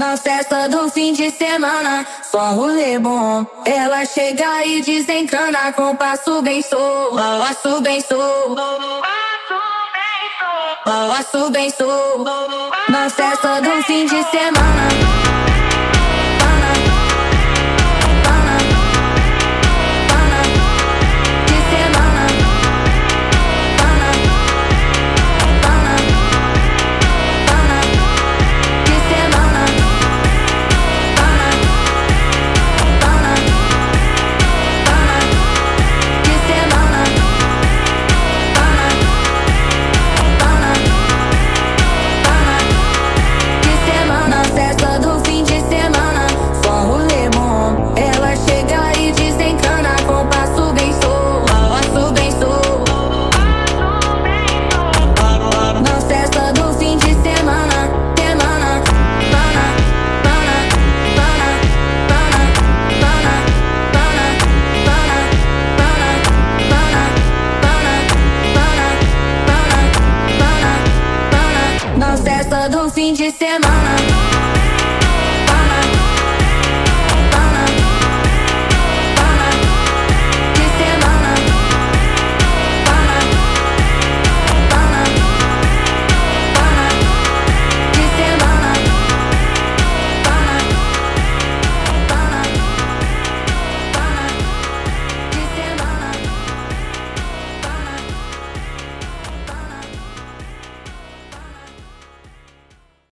Na festa do fim de semana, só rolê bom. Ela chega e desencana com passo bem solto. Passo bem solto. Passo bem solto. Na festa do fim de semana. Na festa do fim de semana.